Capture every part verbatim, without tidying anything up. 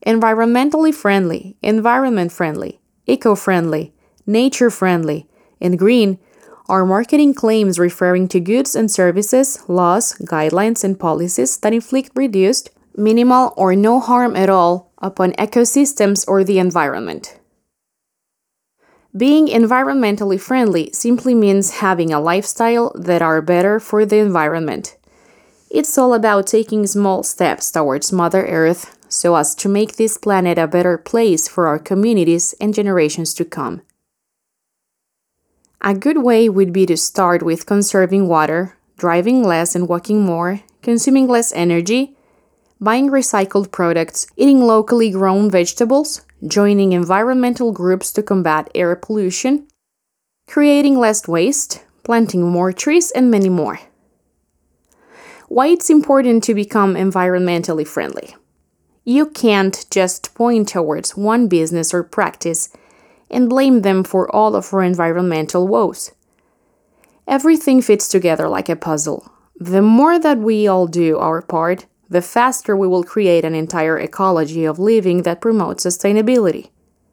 Environmentally friendly, environment friendly, eco-friendly, nature friendly, and green are marketing claims referring to goods and services, laws, guidelines, and policies that inflict reduced, minimal, or no harm at all upon ecosystems or the environment. Being environmentally friendly simply means having a lifestyle that are better for the environment. It's all about taking small steps towards Mother Earth so as to make this planet a better place for our communities and generations to come. A good way would be to start with conserving water, driving less and walking more, consuming less energy, buying recycled products, eating locally grown vegetables, joining environmental groups to combat air pollution, creating less waste, planting more trees, and many more. Why it's important to become environmentally friendly? You can't just point towards one business or practice and blame them for all of our environmental woes. Everything fits together like a puzzle. The more that we all do our part, the faster we will create an entire ecology of living that promotes sustainability.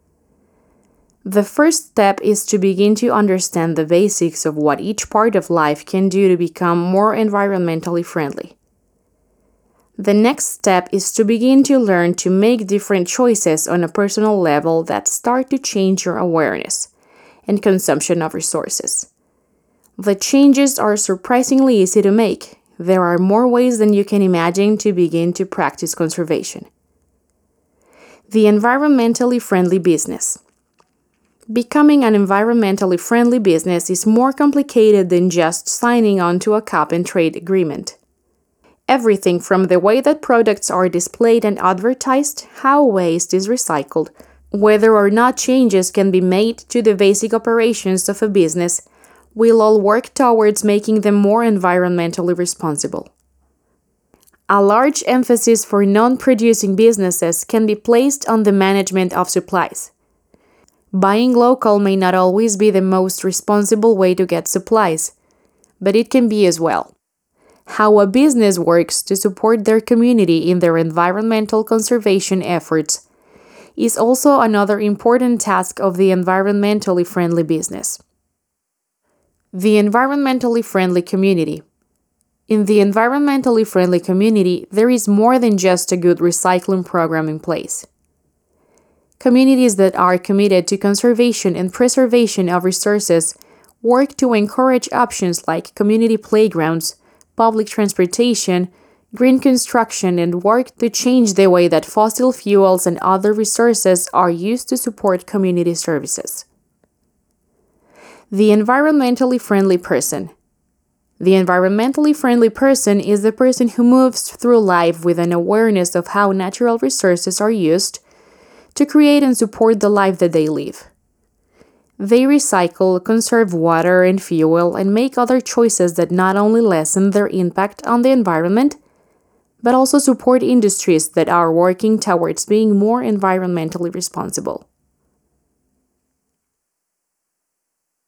The first step is to begin to understand the basics of what each part of life can do to become more environmentally friendly. The next step is to begin to learn to make different choices on a personal level that start to change your awareness and consumption of resources. The changes are surprisingly easy to make. There are more ways than you can imagine to begin to practice conservation. The environmentally friendly business. Becoming an environmentally friendly business is more complicated than just signing on to a cap-and-trade agreement. Everything from the way that products are displayed and advertised, how waste is recycled, whether or not changes can be made to the basic operations of a business, will all work towards making them more environmentally responsible. A large emphasis for non-producing businesses can be placed on the management of supplies. Buying local may not always be the most responsible way to get supplies, but it can be as well. How a business works to support their community in their environmental conservation efforts is also another important task of the environmentally friendly business. The environmentally friendly community. In the environmentally friendly community, there is more than just a good recycling program in place. Communities that are committed to conservation and preservation of resources work to encourage options like community playgrounds, public transportation, green construction, and work to change the way that fossil fuels and other resources are used to support community services. The environmentally friendly person. The environmentally friendly person is the person who moves through life with an awareness of how natural resources are used to create and support the life that they live. They recycle, conserve water and fuel, and make other choices that not only lessen their impact on the environment, but also support industries that are working towards being more environmentally responsible.